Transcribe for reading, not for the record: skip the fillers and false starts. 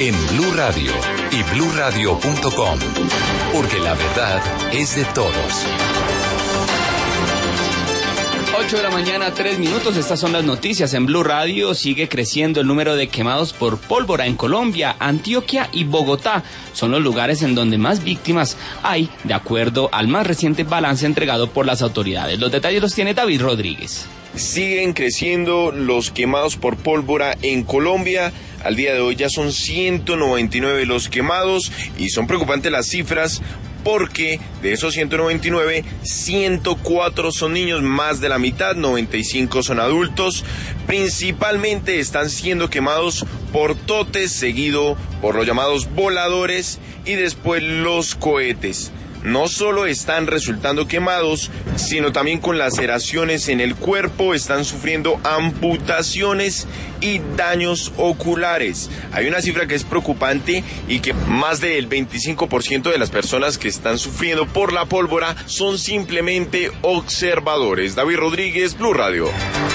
En Blue Radio y bluradio.com, porque la verdad es de todos. 8 de la mañana, 3 minutos. Estas son las noticias en Blue Radio. Sigue creciendo el número de quemados por pólvora en Colombia. Antioquia y Bogotá son los lugares en donde más víctimas hay, de acuerdo al más reciente balance entregado por las autoridades. Los detalles los tiene David Rodríguez. Siguen creciendo los quemados por pólvora en Colombia. Al día de hoy ya son 199 los quemados y son preocupantes las cifras porque de esos 199, 104 son niños, más de la mitad, 95 son adultos. Principalmente están siendo quemados por totes, seguido por los llamados voladores y después los cohetes. No solo están resultando quemados, sino también con laceraciones en el cuerpo, están sufriendo amputaciones y daños oculares. Hay una cifra que es preocupante y que más del 25% de las personas que están sufriendo por la pólvora son simplemente observadores. David Rodríguez, Blue Radio.